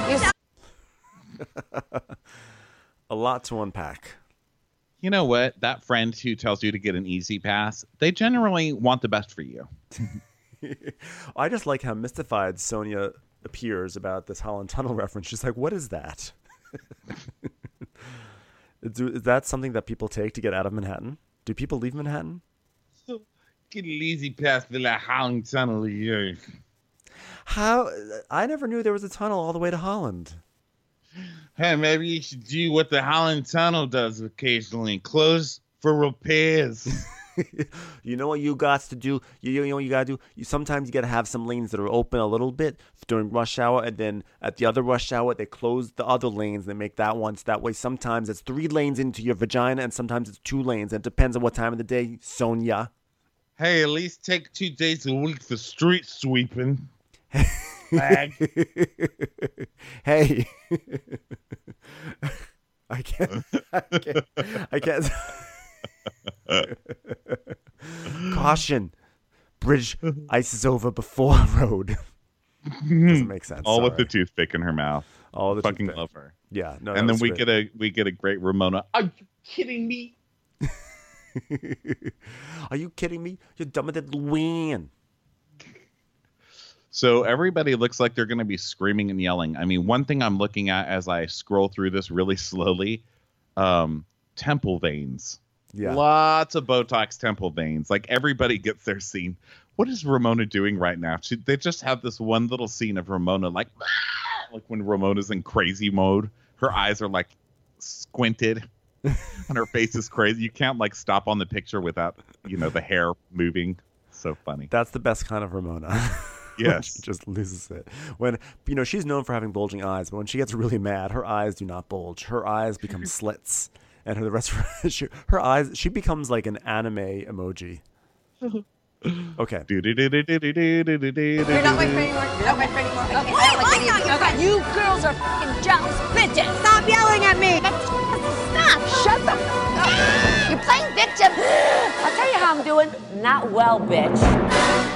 S1: A lot to unpack.
S3: You know what? That friend who tells you to get an easy pass, they generally want the best for you.
S1: I just like how mystified Sonia appears about this Holland Tunnel reference. She's like, "What is that?" is, is that something that people take to get out of Manhattan? Do people leave Manhattan?
S3: Get an easy pass to the Howland Tunnel. Yeah.
S1: How? I never knew there was a tunnel all the way to Holland.
S3: Hey, maybe you should do what the Howland Tunnel does occasionally. Close for repairs.
S1: You know what you got to do? You, you know what you got to do? You Sometimes you got to have some lanes that are open a little bit during rush hour, and then at the other rush hour, they close the other lanes and they make that one. So that way, sometimes it's three lanes into your vagina, and sometimes it's two lanes. And it depends on what time of the day, Sonia.
S3: Hey, at least take two days a week for street sweeping. Fag.
S1: Hey. I can't. I can't. I can't. Caution. Bridge ices over before road. Doesn't make sense.
S3: All
S1: Sorry.
S3: with the toothpick in her mouth.
S1: All the
S3: fucking
S1: toothpick.
S3: love her.
S1: Yeah. No.
S3: And
S1: that
S3: then
S1: was
S3: we
S1: great.
S3: get a we get a great Ramona. Are you kidding me?
S1: Are you kidding me? You're dumber than Luann.
S3: So everybody looks like they're going to be screaming and yelling. I mean, one thing I'm looking at as I scroll through this really slowly, um, temple veins.
S1: Yeah.
S3: Lots of Botox temple veins. Like everybody gets their scene. What is Ramona doing right now? She, they just have this one little scene of Ramona, like, like when Ramona's in crazy mode. Her eyes are like squinted, and her face is crazy. You can't like stop on the picture without, you know, the hair moving. So funny.
S1: That's the best kind of Ramona.
S3: Yes.
S1: She just loses it. When, you know, she's known for having bulging eyes, but when she gets really mad, her eyes do not bulge. Her eyes become slits. And her, the rest of her, she, her eyes, she becomes like an anime emoji. Okay.
S5: You're not my friend anymore. You're not my friend anymore. I, can't, I don't like any of you. Okay.
S9: You girls are fucking jealous bitches.
S5: Stop yelling at me.
S6: Stop! Shut the f up! You're playing victim!
S11: I'll tell you how I'm doing. Not well, bitch.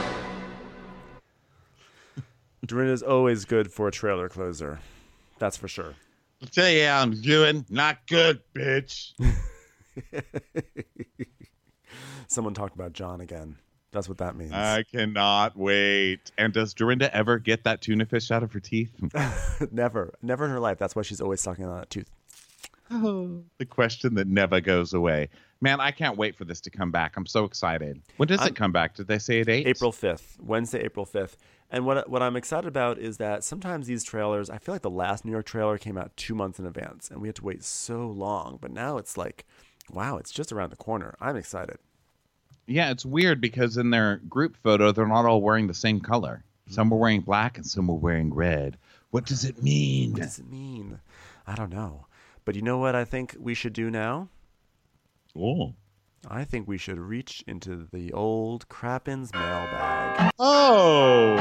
S1: Dorinda's always good for a trailer closer. That's for sure.
S3: I'll tell you how I'm doing. Not good, bitch.
S1: Someone talked about John again. That's what that means.
S3: I cannot wait. And does Dorinda ever get that tuna fish out of her teeth?
S1: Never. Never in her life. That's why she's always sucking on that tooth.
S3: Oh, the question that never goes away. Man, I can't wait for this to come back. I'm so excited. When does
S1: I'm,
S3: it come back? Did they say a date?
S1: April fifth. Wednesday, April fifth. And what what I'm excited about is that sometimes these trailers, I feel like the last New York trailer came out two months in advance, and we had to wait so long. But now it's like, wow, it's just around the corner. I'm excited.
S3: Yeah, it's weird because in their group photo, they're not all wearing the same color. Some are wearing black and some are wearing red. What does it mean?
S1: What does it mean? I don't know. But you know what I think we should do now?
S3: Oh.
S1: I think we should reach into the old Crappens mailbag.
S3: Oh!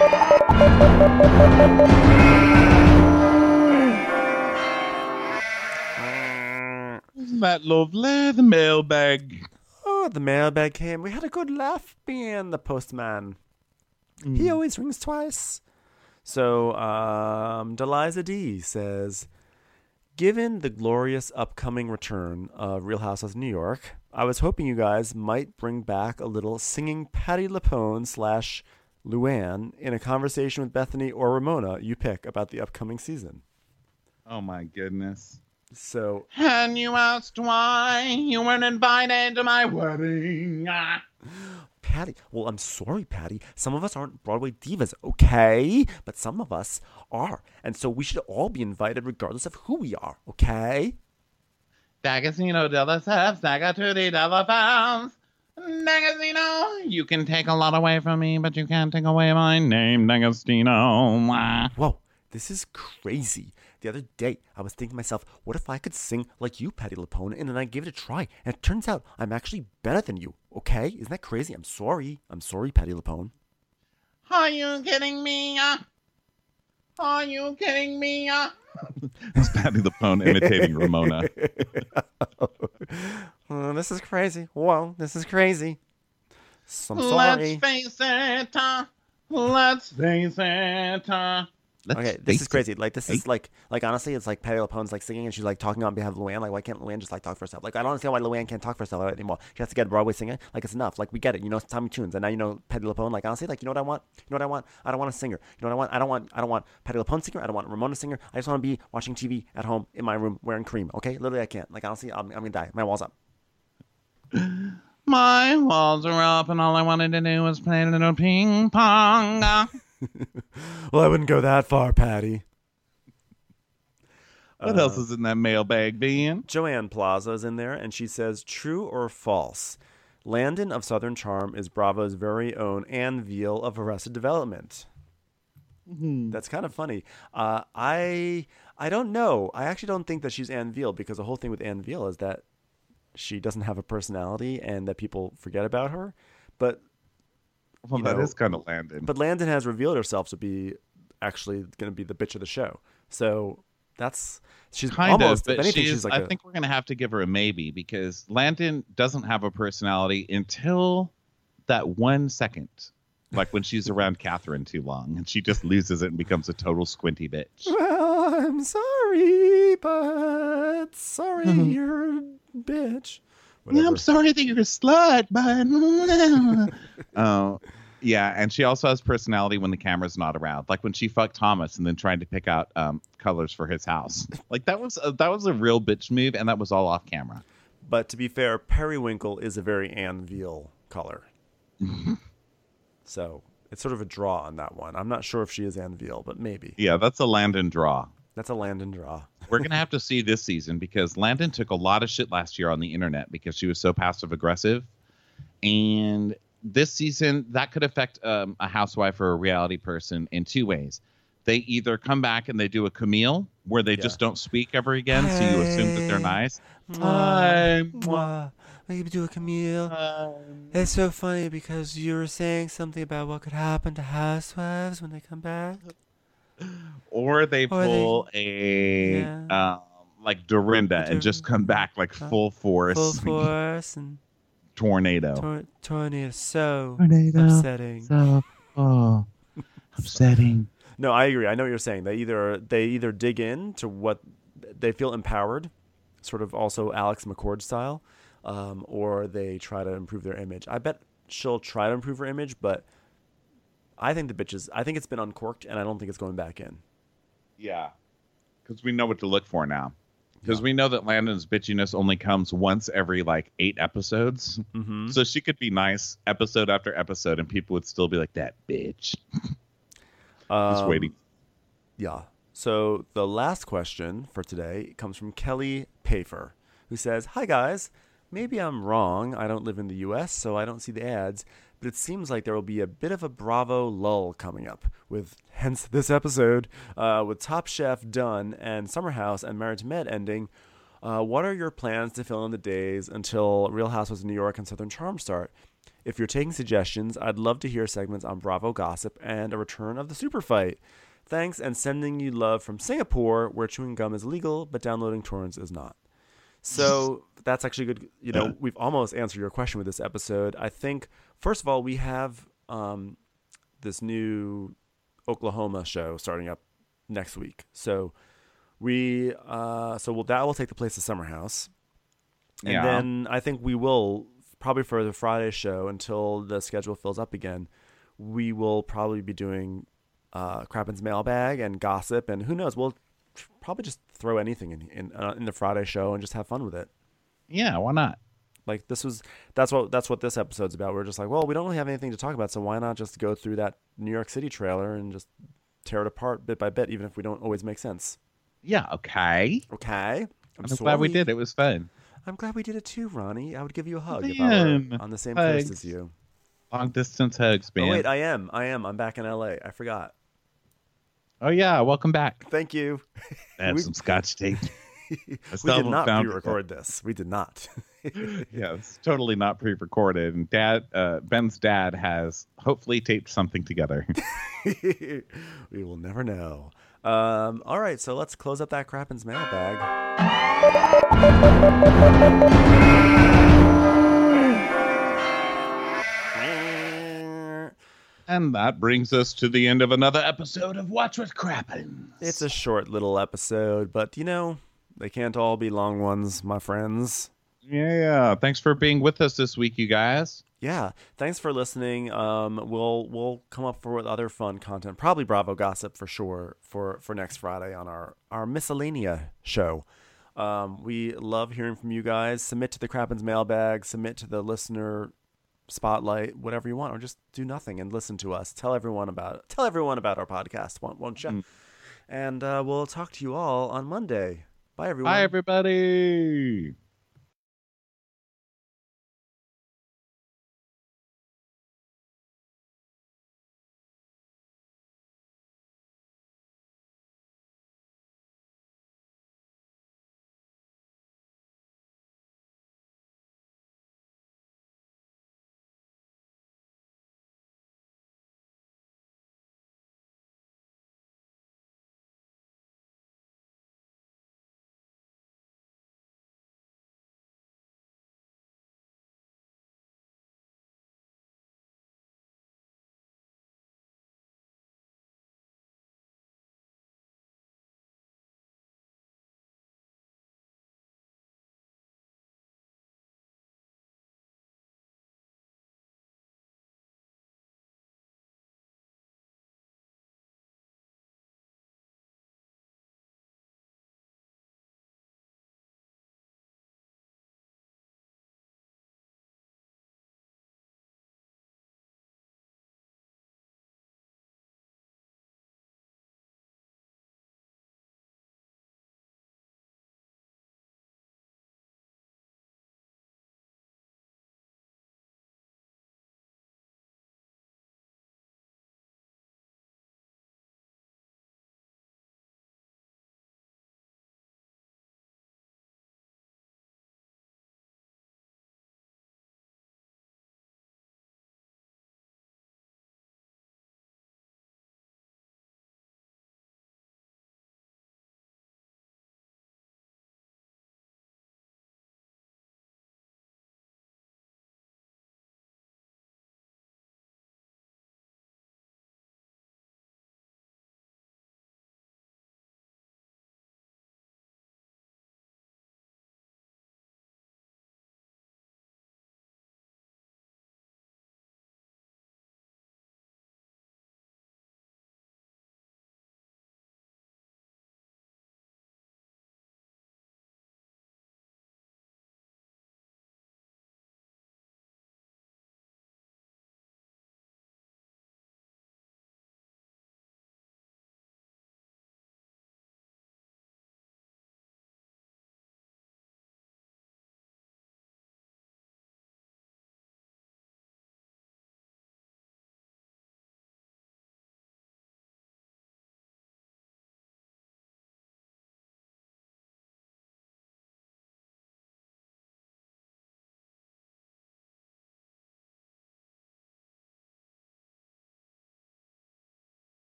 S3: Isn't that lovely? The mailbag.
S1: Oh, the mailbag came. We had a good laugh being the postman. Mm. He always rings twice. So, um, Deliza D says, given the glorious upcoming return of Real Housewives of New York, I was hoping you guys might bring back a little singing Patti LuPone slash Luann in a conversation with Bethany or Ramona, you pick, about the upcoming season.
S3: Oh my goodness.
S1: So,
S3: and you asked why you weren't invited to my wedding. Ah.
S1: Patty, well, I'm sorry, Patty. Some of us aren't Broadway divas, okay? But some of us are. And so we should all be invited regardless of who we are, okay?
S3: D'Agostino della Sef, Sagatuti della Fans. D'Agostino, you can take a lot away from me, but you can't take away my name, D'Agostino. Ah.
S1: Whoa, this is crazy. The other day, I was thinking to myself, what if I could sing like you, Patti LuPone, and then I gave it a try, and it turns out I'm actually better than you, okay? Isn't that crazy? I'm sorry. I'm sorry, Patti LuPone.
S3: Are you kidding me? Are you kidding me? It's Patti LuPone imitating Ramona.
S1: Oh, this is crazy. Whoa, this is crazy. So I'm sorry.
S3: Let's face it. Uh, let's face it. Uh, Let's
S1: okay, this is crazy. Like, this is like, like honestly, it's like Patti LuPone's like singing and she's like talking on behalf of Luann. Like, why can't Luann just like talk for herself? Like, I don't understand why Luann can't talk for herself anymore. She has to get a Broadway singer. Like, it's enough. Like, we get it. You know, it's Tommy Tunes, and now you know Patti LuPone. Like, honestly, like, you know what I want? You know what I want? I don't want a singer. You know what I want? I don't want. I don't want Patti LuPone singer. I don't want Ramona singer. I just want to be watching T V at home in my room wearing cream. Okay, literally, I can't. Like, honestly, I'm, I'm gonna die. My wall's up.
S3: My walls are up, and all I wanted to do was play a little ping pong.
S1: Well, I wouldn't go that far, Patty.
S3: What uh, else is in that mailbag, Ben?
S1: Joanne Plaza is in there, and she says, true or false? Landon of Southern Charm is Bravo's very own Ann Veal of Arrested Development. Mm-hmm. That's kind of funny. Uh, I I don't know. I actually don't think that she's Ann Veal, because the whole thing with Ann Veal is that she doesn't have a personality and that people forget about her. But
S3: well, that know, is kind of Landon.
S1: But Landon has revealed herself to be actually going to be the bitch of the show. So that's she's
S3: kind
S1: almost.
S3: Of, but
S1: if anything,
S3: she's,
S1: she's like
S3: I
S1: a,
S3: think we're going to have to give her a maybe, because Landon doesn't have a personality until that one second. Like when she's around Catherine too long, and she just loses it and becomes a total squinty bitch.
S1: Well, I'm sorry, but sorry
S3: Mm-hmm.
S1: you're a bitch.
S3: Whatever. I'm sorry that you're a slut, but oh, yeah. And she also has personality when the camera's not around, like when she fucked Thomas and then tried to pick out um, colors for his house. Like that was a, that was a real bitch move, and that was all off camera.
S1: But to be fair, periwinkle is a very Ann Veal color. So it's sort of a draw on that one. I'm not sure if she is Ann Veal, but maybe.
S3: Yeah, that's a Landon draw.
S1: That's a Landon draw.
S3: We're going to have to see this season, because Landon took a lot of shit last year on the internet because she was so passive aggressive. And this season, that could affect um, a housewife or a reality person in two ways. They either come back and they do a Camille where they yeah. just don't speak ever again, hey, so you assume that they're nice.
S1: Hi. Mwah. Maybe do a Camille. Um, it's so funny because you were saying something about what could happen to housewives when they come back.
S3: Or they pull or they, a yeah. um, like Dorinda Dur- and just come back like full force.
S1: Full force and
S3: tornado.
S1: Tor- tornado. So
S3: tornado.
S1: Upsetting.
S3: So oh, upsetting.
S1: No, I agree. I know what you're saying. They either they either dig in to what they feel empowered, sort of also Alex McCord style, um, or they try to improve their image. I bet she'll try to improve her image, but I think the bitches, I think it's been uncorked, and I don't think it's going back in.
S3: Yeah, because we know what to look for now. Because yeah. we know that Landon's bitchiness only comes once every, like, eight episodes.
S1: Mm-hmm.
S3: So she could be nice episode after episode, and people would still be like, that bitch.
S1: um,
S3: Just waiting.
S1: Yeah. So the last question for today comes from Kelly Payfer, who says, hi, guys. Maybe I'm wrong. I don't live in the U S, so I don't see the ads. But it seems like there will be a bit of a Bravo lull coming up, with hence this episode, uh, with Top Chef done and Summer House and Marriage to Med ending. Uh, Uh, what are your plans to fill in the days until Real Housewives of New York and Southern Charm start? If you're taking suggestions, I'd love to hear segments on Bravo Gossip and a return of the Super Fight. Thanks, and sending you love from Singapore, where chewing gum is legal, but downloading torrents is not. So that's actually good. You know, we've almost answered your question with this episode. I think, first of all, we have um, this new Oklahoma show starting up next week. So we, uh, so we'll, that will take the place of Summer House. And
S3: Yeah.
S1: then I think we will, probably for the Friday show until the schedule fills up again, we will probably be doing uh, Crappen's Mailbag and Gossip. And who knows, we'll probably just throw anything in in, uh, in the Friday show and just have fun with it.
S3: Yeah, why not?
S1: Like this was that's what that's what this episode's about. We're just like, well, we don't really have anything to talk about, so why not just go through that New York City trailer and just tear it apart bit by bit, even if we don't always make sense.
S3: Yeah, okay.
S1: Okay. I'm,
S3: I'm glad we
S1: sorry.
S3: did. It was fun.
S1: I'm glad we did it too, Ronnie. I would give you a hug
S3: Man,
S1: if I were on the same coast
S3: thanks.
S1: as you.
S3: Long distance hugs, man.
S1: Oh wait, I am. I am. I'm back in L A. I forgot.
S3: Oh yeah, welcome back.
S1: Thank you.
S3: I have
S1: We-
S3: some scotch tape. I
S1: We
S3: still
S1: did
S3: haven't
S1: not
S3: found it
S1: pre-record this. We did not.
S3: yet. Yeah, it's totally not pre-recorded. And Dad, uh, Ben's dad has hopefully taped something together.
S1: We will never know. Um, all right, so let's close up that Crappen's mailbag.
S3: And that brings us to the end of another episode of Watch What Crappens.
S1: It's a short little episode, but you know, they can't all be long ones, my friends.
S3: Yeah, yeah. Thanks for being with us this week, you guys.
S1: Yeah, thanks for listening. Um, we'll we'll come up for with other fun content, probably Bravo Gossip for sure for, for next Friday on our our miscellanea show. Um, we love hearing from you guys. Submit to the Crappen's mailbag. Submit to the listener spotlight, whatever you want, or just do nothing and listen to us. Tell everyone about it. Tell everyone about our podcast, won't, won't you? Mm. And uh, we'll talk to you all on Monday. Bye, everyone.
S3: Bye, everybody.